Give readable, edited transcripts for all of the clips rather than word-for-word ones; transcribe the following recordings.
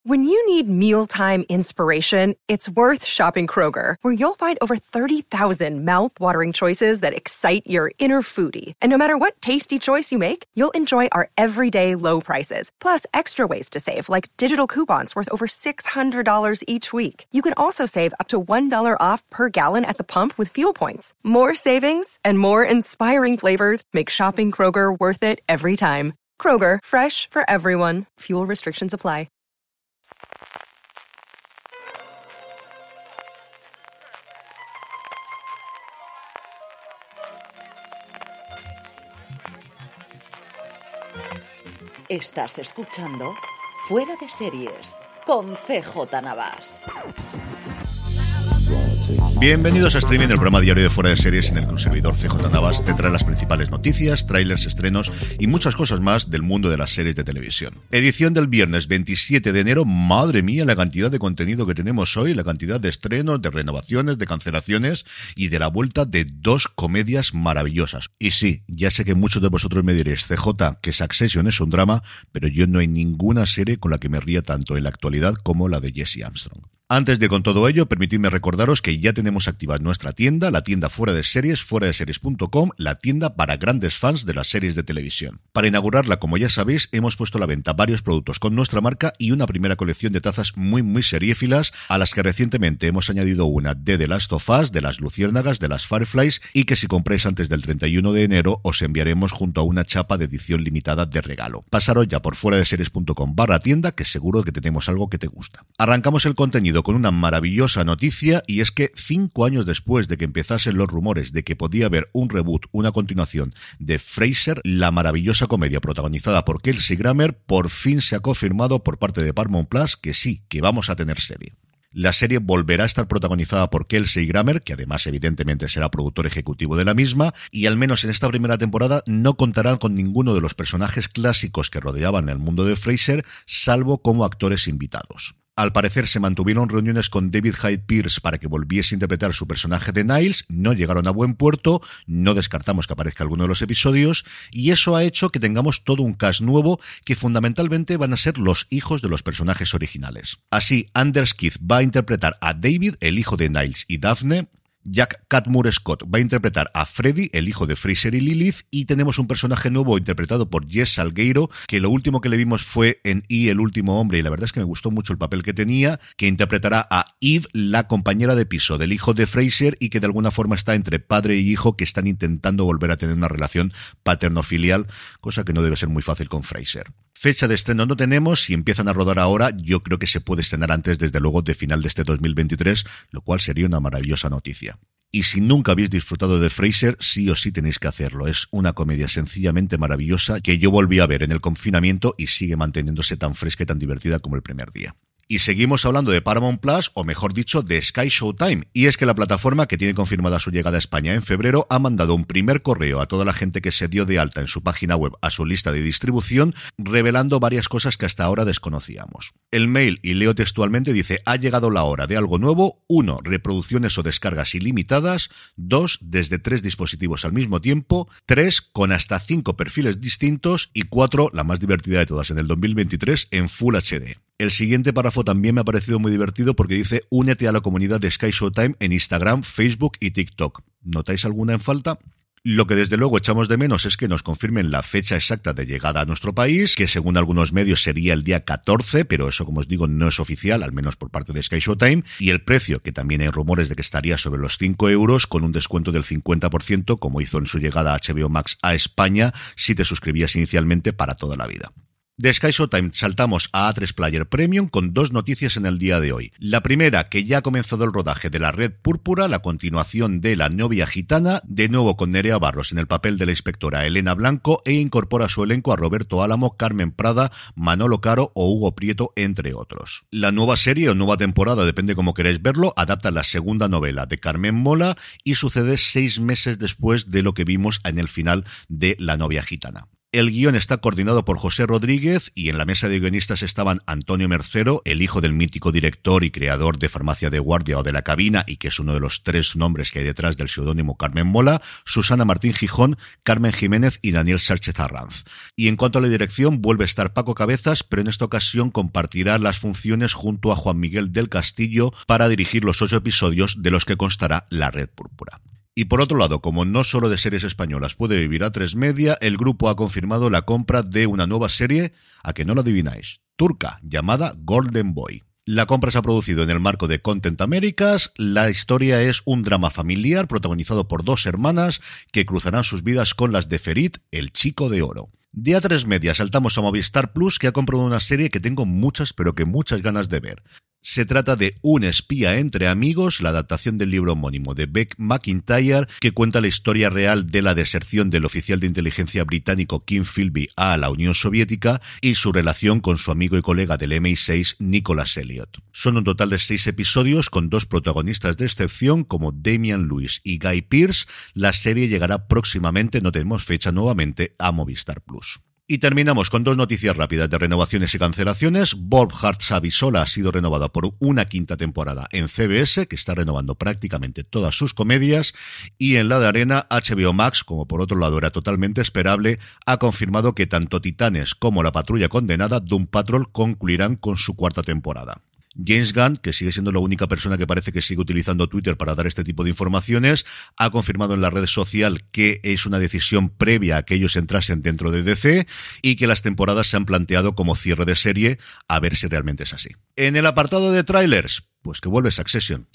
When you need mealtime inspiration, it's worth shopping Kroger, where you'll find over 30,000 mouth-watering choices that excite your inner foodie. And no matter what tasty choice you make, you'll enjoy our everyday low prices, plus extra ways to save, like digital coupons worth over $600 each week. You can also save up to $1 off per gallon at the pump with fuel points. More savings and more inspiring flavors make shopping Kroger worth it every time. Kroger, fresh for everyone. Fuel restrictions apply. Estás escuchando Fuera de Series con CJ Navas. Bienvenidos a Streaming, el programa diario de Fuera de Series en el que un servidor, CJ Navas, te trae las principales noticias, trailers, estrenos y muchas cosas más del mundo de las series de televisión. Edición del viernes 27 de enero. Madre mía, la cantidad de contenido que tenemos hoy, la cantidad de estrenos, de renovaciones, de cancelaciones y de la vuelta de dos comedias maravillosas. Y sí, ya sé que muchos de vosotros me diréis, CJ, que Succession es un drama, pero yo no hay ninguna serie con la que me ría tanto en la actualidad como la de Jesse Armstrong. Antes de con todo ello, permitidme recordaros que ya tenemos activa nuestra tienda, la tienda Fuera de Series, fueradeseries.com, la tienda para grandes fans de las series de televisión. Para inaugurarla, como ya sabéis, hemos puesto a la venta varios productos con nuestra marca y una primera colección de tazas muy seriéfilas, a las que recientemente hemos añadido una de The Last of Us, de las Luciérnagas, de las Fireflies, y que si compráis antes del 31 de enero os enviaremos junto a una chapa de edición limitada de regalo. Pasaros ya por fueradeseries.com/tienda, que seguro que tenemos algo que te gusta. Arrancamos el contenido con una maravillosa noticia, y es que 5 años después de que empezasen los rumores de que podía haber un reboot, una continuación de Frasier, la maravillosa comedia protagonizada por Kelsey Grammer, por fin se ha confirmado por parte de Paramount Plus que sí, que vamos a tener serie. La serie volverá a estar protagonizada por Kelsey Grammer, que además evidentemente será productor ejecutivo de la misma, y al menos en esta primera temporada no contarán con ninguno de los personajes clásicos que rodeaban el mundo de Frasier, salvo como actores invitados. Al parecer se mantuvieron reuniones con David Hyde Pierce para que volviese a interpretar su personaje de Niles, no llegaron a buen puerto, no descartamos que aparezca alguno de los episodios, y eso ha hecho que tengamos todo un cast nuevo que fundamentalmente van a ser los hijos de los personajes originales. Así, Anders Keith va a interpretar a David, el hijo de Niles y Daphne. Jack Catmull Scott va a interpretar a Freddy, el hijo de Frasier y Lilith, y tenemos un personaje nuevo interpretado por Jess Salgueiro, que lo último que le vimos fue en Y, el último hombre, y la verdad es que me gustó mucho el papel que tenía, que interpretará a Eve, la compañera de piso del hijo de Frasier, y que de alguna forma está entre padre y hijo, que están intentando volver a tener una relación paterno-filial, cosa que no debe ser muy fácil con Frasier. Fecha de estreno no tenemos, si empiezan a rodar ahora, yo creo que se puede estrenar antes, desde luego, de final de este 2023, lo cual sería una maravillosa noticia. Y si nunca habéis disfrutado de Frasier, sí o sí tenéis que hacerlo. Es una comedia sencillamente maravillosa que yo volví a ver en el confinamiento y sigue manteniéndose tan fresca y tan divertida como el primer día. Y seguimos hablando de Paramount Plus, o mejor dicho, de Sky Showtime. Y es que la plataforma, que tiene confirmada su llegada a España en febrero, ha mandado un primer correo a toda la gente que se dio de alta en su página web a su lista de distribución, revelando varias cosas que hasta ahora desconocíamos. El mail, y leo textualmente, dice: ha llegado la hora de algo nuevo. 1. Reproducciones o descargas ilimitadas. 2. Desde 3 dispositivos al mismo tiempo. 3. Con hasta 5 perfiles distintos. Y 4. La más divertida de todas en el 2023, en Full HD. El siguiente párrafo también me ha parecido muy divertido porque dice: únete a la comunidad de Sky Showtime en Instagram, Facebook y TikTok. ¿Notáis alguna en falta? Lo que desde luego echamos de menos es que nos confirmen la fecha exacta de llegada a nuestro país, que según algunos medios sería el día 14, pero eso, como os digo, no es oficial, al menos por parte de Sky Showtime, y el precio, que también hay rumores de que estaría sobre los 5 euros, con un descuento del 50%, como hizo en su llegada a HBO Max a España, si te suscribías inicialmente para toda la vida. De Sky Showtime saltamos a A3 Player Premium con 2 noticias en el día de hoy. La primera, que ya ha comenzado el rodaje de La Red Púrpura, la continuación de La Novia Gitana, de nuevo con Nerea Barros en el papel de la inspectora Elena Blanco, e incorpora a su elenco a Roberto Álamo, Carmen Prada, Manolo Caro o Hugo Prieto, entre otros. La nueva serie o nueva temporada, depende cómo queráis verlo, adapta la segunda novela de Carmen Mola y sucede 6 meses después de lo que vimos en el final de La Novia Gitana. El guión está coordinado por José Rodríguez y en la mesa de guionistas estaban Antonio Mercero, el hijo del mítico director y creador de Farmacia de Guardia o de La Cabina, y que es uno de los 3 nombres que hay detrás del seudónimo Carmen Mola, Susana Martín Gijón, Carmen Jiménez y Daniel Sánchez Arranz. Y en cuanto a la dirección, vuelve a estar Paco Cabezas, pero en esta ocasión compartirá las funciones junto a Juan Miguel del Castillo para dirigir los 8 episodios de los que constará La Red Púrpura. Y por otro lado, como no solo de series españolas puede vivir A3 Media, el grupo ha confirmado la compra de una nueva serie, a que no lo adivináis, turca, llamada Golden Boy. La compra se ha producido en el marco de Content Américas. La historia es un drama familiar protagonizado por 2 hermanas que cruzarán sus vidas con las de Ferit, el chico de oro. De A3 Media saltamos a Movistar Plus, que ha comprado una serie que tengo muchas, pero que muchas ganas de ver. Se trata de Un espía entre amigos, la adaptación del libro homónimo de Beck McIntyre, que cuenta la historia real de la deserción del oficial de inteligencia británico Kim Philby a la Unión Soviética y su relación con su amigo y colega del MI6, Nicholas Elliot. Son un total de 6 episodios con 2 protagonistas de excepción como Damian Lewis y Guy Pearce. La serie llegará próximamente, no tenemos fecha nuevamente, a Movistar Plus. Y terminamos con 2 noticias rápidas de renovaciones y cancelaciones. Bob Hartzavisola ha sido renovada por una 5ª temporada en CBS, que está renovando prácticamente todas sus comedias, y en la de Arena, HBO Max, como por otro lado era totalmente esperable, ha confirmado que tanto Titanes como La Patrulla Condenada, Doom Patrol, concluirán con su 4ª temporada. James Gunn, que sigue siendo la única persona que parece que sigue utilizando Twitter para dar este tipo de informaciones, ha confirmado en la red social que es una decisión previa a que ellos entrasen dentro de DC y que las temporadas se han planteado como cierre de serie, a ver si realmente es así. En el apartado de trailers, pues que vuelve Succession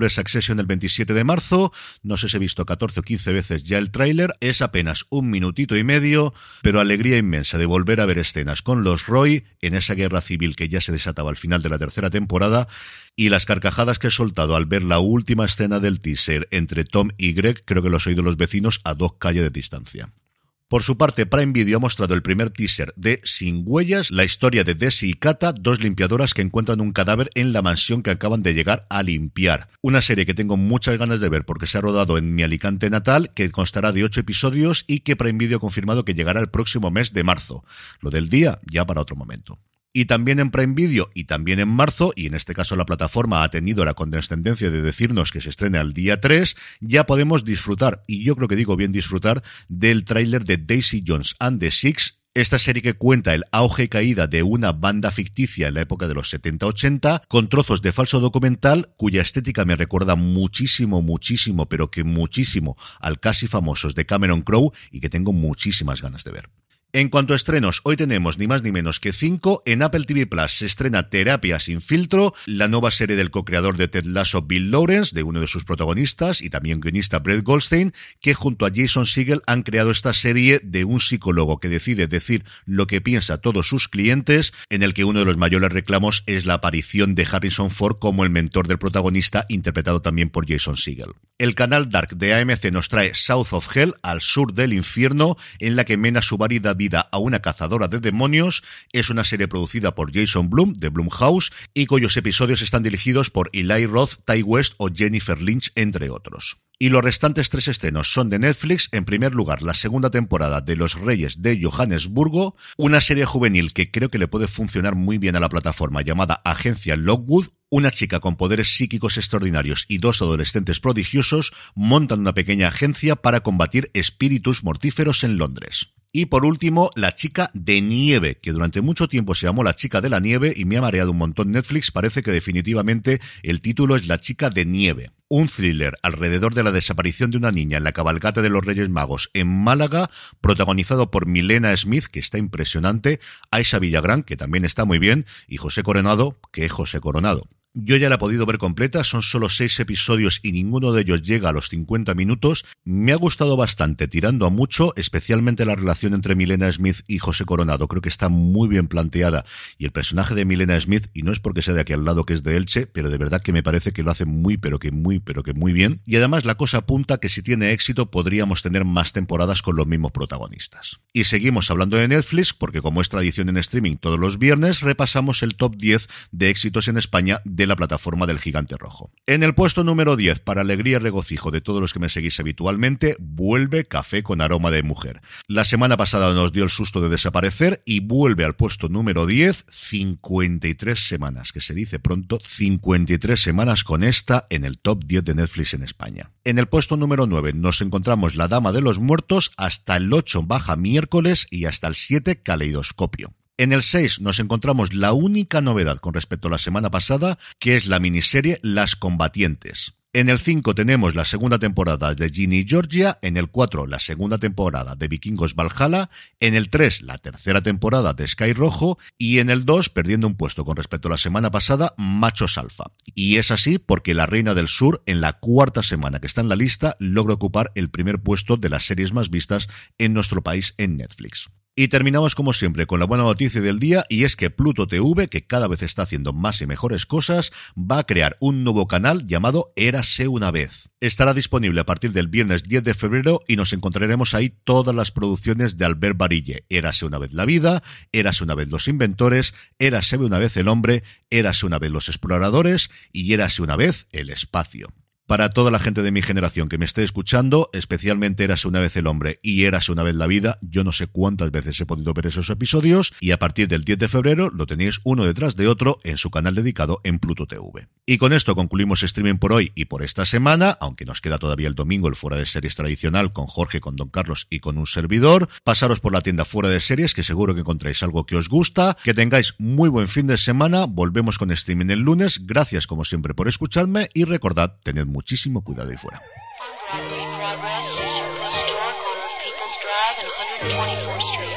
el 27 de marzo, no sé si he visto 14 o 15 veces ya el tráiler, es apenas 1 minutito y medio, pero alegría inmensa de volver a ver escenas con los Roy en esa guerra civil que ya se desataba al final de la 3ª temporada, y las carcajadas que he soltado al ver la última escena del teaser entre Tom y Greg, creo que los he oído los vecinos a 2 calles de distancia. Por su parte, Prime Video ha mostrado el primer teaser de Sin Huellas, la historia de Desi y Kata, 2 limpiadoras que encuentran un cadáver en la mansión que acaban de llegar a limpiar. Una serie que tengo muchas ganas de ver porque se ha rodado en mi Alicante natal, que constará de 8 episodios y que Prime Video ha confirmado que llegará el próximo mes de marzo. Lo del día, ya para otro momento. Y también en Prime Video y también en marzo, y en este caso la plataforma ha tenido la condescendencia de decirnos que se estrena el día 3, ya podemos disfrutar, y yo creo que digo bien disfrutar, del tráiler de Daisy Jones and the Six, esta serie que cuenta el auge y caída de una banda ficticia en la época de los 70-80, con trozos de falso documental, cuya estética me recuerda muchísimo, pero que muchísimo al Casi Famosos de Cameron Crowe, y que tengo muchísimas ganas de ver. En cuanto a estrenos, hoy tenemos ni más ni menos que 5. En Apple TV Plus se estrena Terapia sin filtro, la nueva serie del co-creador de Ted Lasso, Bill Lawrence, de uno de sus protagonistas y también guionista Brett Goldstein, que junto a Jason Segel han creado esta serie de un psicólogo que decide decir lo que piensa a todos sus clientes, en el que uno de los mayores reclamos es la aparición de Harrison Ford como el mentor del protagonista, interpretado también por Jason Segel. El canal Dark de AMC nos trae South of Hell, al sur del infierno, en la que Mena Subari da vida a una cazadora de demonios. Es una serie producida por Jason Blum, de Blumhouse, y cuyos episodios están dirigidos por Eli Roth, Ty West o Jennifer Lynch, entre otros. Y los restantes 3 estrenos son de Netflix. En primer lugar, la 2ª temporada de Los Reyes de Johannesburgo, una serie juvenil que creo que le puede funcionar muy bien a la plataforma, llamada Agencia Lockwood. Una chica con poderes psíquicos extraordinarios y 2 adolescentes prodigiosos montan una pequeña agencia para combatir espíritus mortíferos en Londres. Y por último, La Chica de Nieve, que durante mucho tiempo se llamó La Chica de la Nieve y me ha mareado un montón Netflix. Parece que definitivamente el título es La Chica de Nieve. Un thriller alrededor de la desaparición de una niña en la cabalgata de los Reyes Magos en Málaga, protagonizado por Milena Smith, que está impresionante, Aisha Villagrán, que también está muy bien, y José Coronado, que es José Coronado. Yo ya la he podido ver completa, son solo 6 episodios y ninguno de ellos llega a los 50 minutos. Me ha gustado bastante, tirando a mucho, especialmente la relación entre Milena Smith y José Coronado. Creo que está muy bien planteada, y el personaje de Milena Smith, y no es porque sea de aquí al lado que es de Elche, pero de verdad que me parece que lo hace muy bien. Y además la cosa apunta que si tiene éxito podríamos tener más temporadas con los mismos protagonistas. Y seguimos hablando de Netflix, porque como es tradición en streaming todos los viernes, repasamos el top 10 de éxitos en España de de la plataforma del Gigante Rojo. En el puesto número 10, para alegría y regocijo de todos los que me seguís habitualmente, vuelve Café con aroma de mujer. La semana pasada nos dio el susto de desaparecer y vuelve al puesto número 10, 53 semanas, que se dice pronto, 53 semanas con esta en el top 10 de Netflix en España. En el puesto número 9 nos encontramos La Dama de los Muertos, hasta el 8 baja Miércoles y hasta el 7 Caleidoscopio. En el 6 nos encontramos la única novedad con respecto a la semana pasada, que es la miniserie Las Combatientes. En el 5 tenemos la segunda temporada de Ginny y Georgia, en el 4 la segunda temporada de Vikingos Valhalla, en el 3 la tercera temporada de Sky Rojo y en el 2, perdiendo un puesto con respecto a la semana pasada, Machos Alfa. Y es así porque La Reina del Sur, en la cuarta semana que está en la lista, logra ocupar el primer puesto de las series más vistas en nuestro país en Netflix. Y terminamos como siempre con la buena noticia del día, y es que Pluto TV, que cada vez está haciendo más y mejores cosas, va a crear un nuevo canal llamado Érase una vez. Estará disponible a partir del viernes 10 de febrero y nos encontraremos ahí todas las producciones de Albert Barille. Érase una vez la vida, Érase una vez los inventores, Érase una vez el hombre, Érase una vez los exploradores y Érase una vez el espacio. Para toda la gente de mi generación que me esté escuchando, especialmente Érase una vez el hombre y Érase una vez la vida, yo no sé cuántas veces he podido ver esos episodios, y a partir del 10 de febrero lo tenéis uno detrás de otro en su canal dedicado en Pluto TV. Y con esto concluimos streaming por hoy y por esta semana, aunque nos queda todavía el domingo el Fuera de Series tradicional con Jorge, con Don Carlos y con un servidor. Pasaros por la tienda Fuera de Series, que seguro que encontráis algo que os gusta. Que tengáis muy buen fin de semana. Volvemos con streaming el lunes. Gracias como siempre por escucharme y recordad, tened muchísimo cuidado ahí fuera. Progress, Historic Corner of People's Drive and 124th Street.